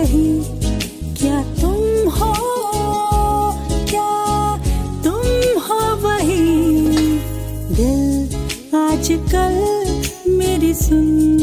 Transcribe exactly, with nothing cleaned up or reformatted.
वही, क्या तुम हो, क्या तुम हो वही। दिल आजकल मेरी सुन